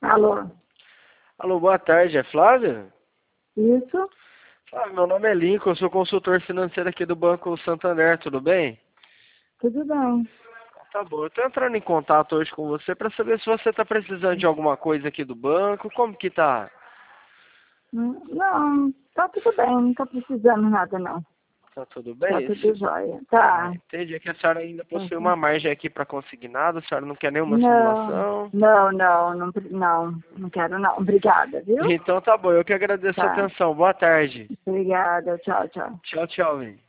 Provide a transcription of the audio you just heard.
Alô? Alô, boa tarde, é Flávia? Isso? Flávia, meu nome é Lincoln, eu sou consultor financeiro aqui do Banco Santander, tudo bem? Tudo bem. Tá bom, eu tô entrando em contato hoje com você para saber se você tá precisando de alguma coisa aqui do banco, como que tá? Não, tá tudo bem, não tá precisando nada não. Tá tudo Tá bem? tudo jóia. Tá. Entendi, é que a senhora ainda Tá, possui tá. uma margem aqui para consignado, a senhora não quer nenhuma Não, simulação? não quero não. Obrigada, viu? Então tá bom, eu que agradeço a Tá. atenção, boa tarde. Obrigada, tchau, tchau. Tchau, tchau, velho.